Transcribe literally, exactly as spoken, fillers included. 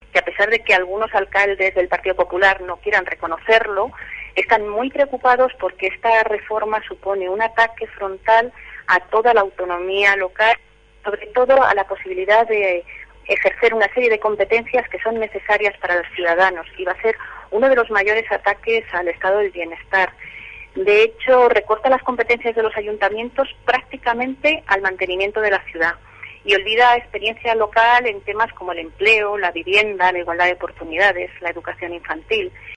que a pesar de que algunos alcaldes del Partido Popular no quieran reconocerlo, están muy preocupados porque esta reforma supone un ataque frontal a toda la autonomía local, sobre todo a la posibilidad de ejercer una serie de competencias que son necesarias para los ciudadanos, y va a ser uno de los mayores ataques al estado del bienestar. De hecho, recorta las competencias de los ayuntamientos prácticamente al mantenimiento de la ciudad y olvida experiencia local en temas como el empleo, la vivienda, la igualdad de oportunidades, la educación infantil.